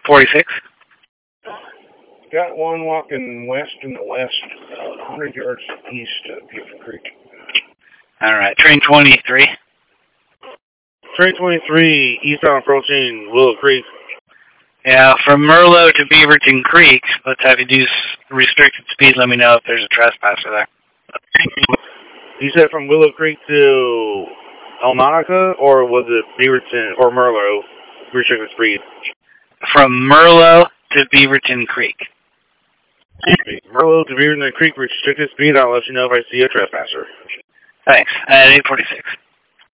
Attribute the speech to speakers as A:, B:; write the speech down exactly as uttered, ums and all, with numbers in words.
A: forty-six.
B: Got one walking west in the west, uh, one hundred yards east of Gifford Creek.
A: All right. Train twenty-three.
B: Train twenty-three, eastbound approaching Willow Creek.
A: Yeah, from Merlot to Beaverton Creek, let's have you do s- restricted speed. Let me know if there's a trespasser there.
B: You said from Willow Creek to Elmonica, or was it Beaverton or Merlot? Restricted speed.
A: From Merlot to Beaverton Creek.
B: Merlot to Beaverton Creek, restricted speed. I'll let you know if I see a trespasser.
A: Thanks. At eight forty-six.